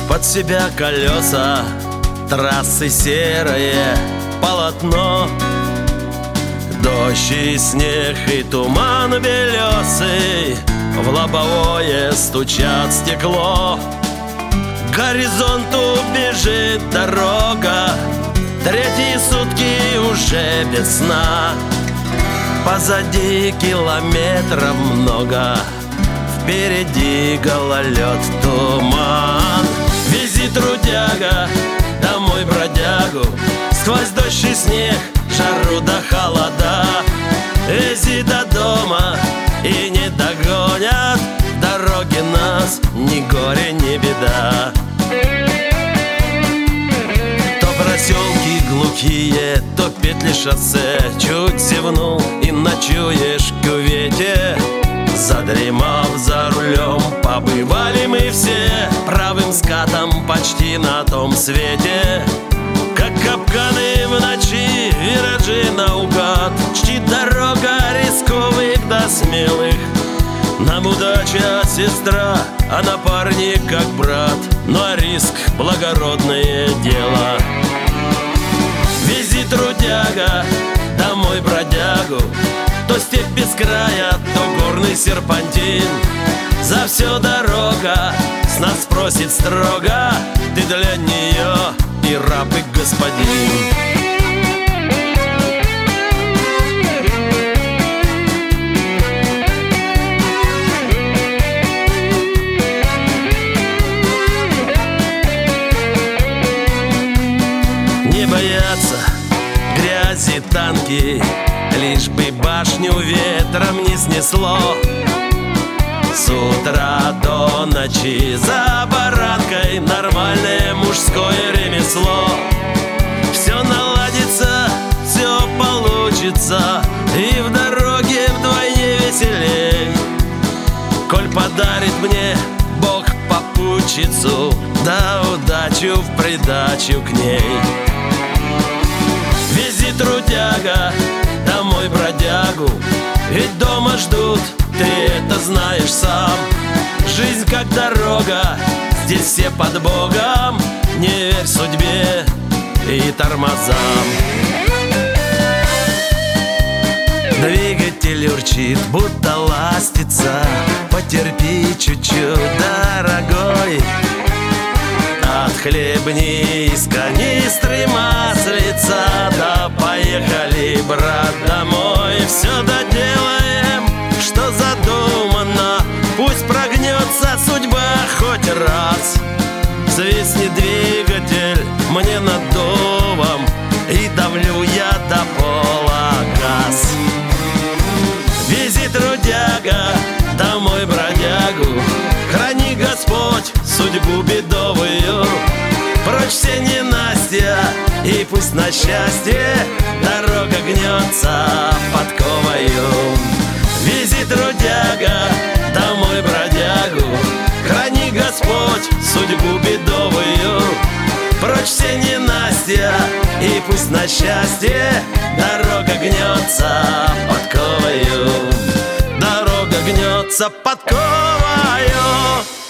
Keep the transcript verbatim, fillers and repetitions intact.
под себя колеса, трассы серое полотно. Дождь и снег и туман белесый в лобовое стучат стекло. К горизонту бежит дорога, третьи сутки уже без сна. Позади километров много, впереди гололед, туман. Вези, трудяга, домой бродягу, сквозь дождь и снег, жару да холода. Вези до дома и не догонят дороги нас, ни горе, ни беда. То проселки глухие, то петли шоссе, чуть зевнул и ночуешь в кювете. Задремав за рулем, побывали мы все правым скатом почти на том свете. Как капканы в ночи, виражи наугад, чтит дорога рисковых до смелых. Нам удача сестра, а напарник как брат, но риск — благородное дело. Вези, трудяга, домой бродягу, то степь без края, то горный серпантин. За все дорога с нас спросит строго, ты для нее и раб, и господин. Не боятся грязи танки, лишь бы башню ветром не снесло. С утра до ночи за баранкой нормальное мужское ремесло. Все наладится, все получится, и в дороге вдвойне веселей. Коль подарит мне Бог попутчицу, да удачу в придачу к ней. Вези, трудяга, домой бродягу, ведь дома ждут, ты это знаешь сам. Жизнь как дорога, здесь все под Богом, не верь судьбе и тормозам. Двигатель урчит, будто ластится, потерпи чуть-чуть, дорогой. Отхлебни из канистры маслица, да поехали, брат, домой. Все доделаем, что задумано, пусть прогнется судьба хоть раз. Свистнет двигатель мне над домом, и давлю я до пола газ. Вези, трудяга, домой бродягу, храни Господь судьбу бедовую. Прочь все ненастья, и пусть на счастье дорога гнется подковою. Вези, трудяга, домой бродягу, храни Господь судьбу бедовую. Прочь все ненастья, и пусть на счастье дорога гнется подковою. Дорога гнется подковою.